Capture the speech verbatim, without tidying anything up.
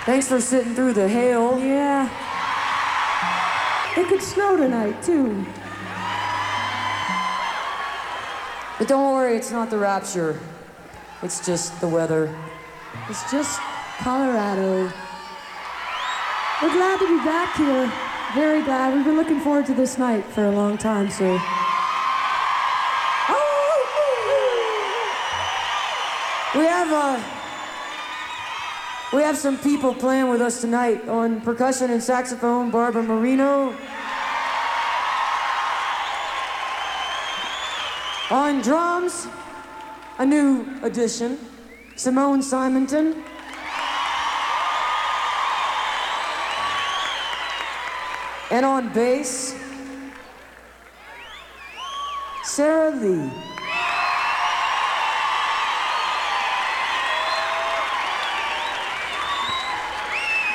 Thanks for sitting through the hail. Yeah. It could snow tonight, too. But don't worry, it's not the rapture. It's just the weather. It's just Colorado. We're glad to be back here. Very glad. We've been looking forward to this night for a long time, so. We have uh, we have some people playing with us tonight. On percussion and saxophone, Barbara Marino. On drums, a new addition, Simone Simonton. And on bass, Sarah Lee.